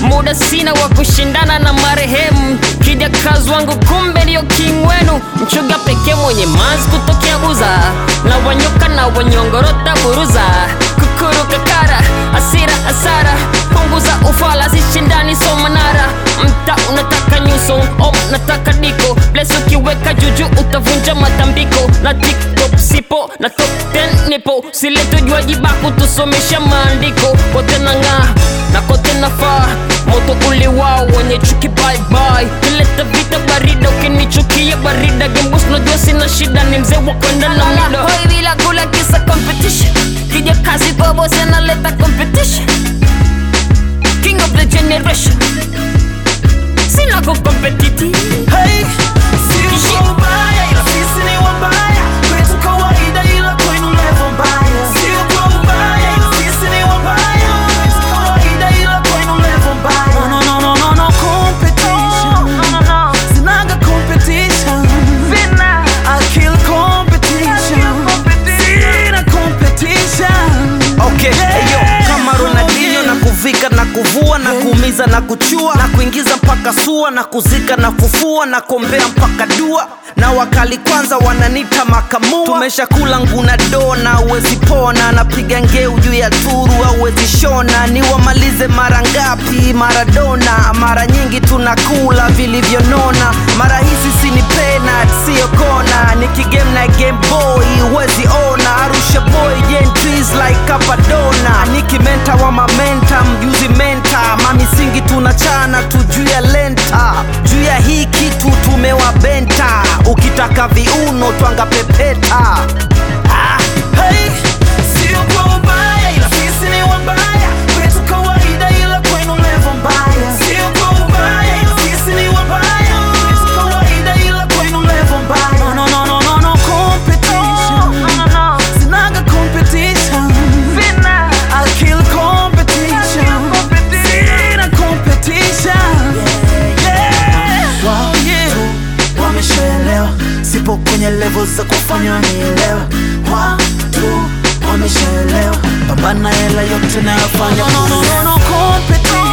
muda sina wa kushindana na marehemu. Kija kazi wangu kumbe ndio king wenu. Mchuga pekee mwenye manzi kutokea Buza, na wanyoka na wanyongorota buruza. Kukuruka kara, asira asara, punguza ufala zishindani somanara. Mta unataka nyuso, nataka diko. Bless ukiweka juju utavunja matambiko. Na TikTok sipo, na top 10 nipo. Sileto juaji baku tusomesha maandiko. Kote na nga, na kote na faa. Moto uli wao, wenye chuki bye bye. Nileta vita barida, ukinichukia barida. Gembus najua sina shida, ni mzee wa kwenda na mida. Hoi bila kula kisa competition. Kija kazi kwa boss analeta competition. King of the generation, sina ko competitive. Hey, si ubaya ila sisi ni wabaya. Kwetu kawaida ila kwenu level mbaya. Si ubaya ila sisi ni wabaya. Kwetu kawaida ila kwenu level mbaya. No competition. Sinaga competition. I'll kill competition. Sina competition. Okay, hey yo, kama Ronaldinho na kuvika na kuvua na kuumiza na kuchua na kuingiza mpaka sua na kuzika na kufua na kombea mpaka dua. Na wakali kwanza wananita makamua. Tumeshakula nguna dona, uwezi pona. Napiga ngeu juu ya turu, uwezi shona. Ni wamalize mara ngapi Maradona. Mara nyingi tunakula vilivyonona. Mara hizi sini penat, sio kona. Niki game na game boy, uwezi ona. Arusha boy, gentries like Capadona. Niki menta wa mamenta, mjuzi menta. Mami singi tunachana tu juu ya lenta. Juu ya hii kitu tumewabenta. Ukitaka viuno twanga pepeta. Hey, sio kwa ubaya ila sisi ni wabaya. Kwetu kawaida ila kwenu level mbaya. Sio kwa ubaya ila sisi ni wabaya. Kwetu kawaida ila kwenu level mbaya. No competition. Sinaga competition. I'll kill competition. Sina competition. Wow, yeah. Wameshaelewa sipo kwenye level za kufanywa nielewa. Watu wameshaelewa, pambana hela yote nayofanya. No competition.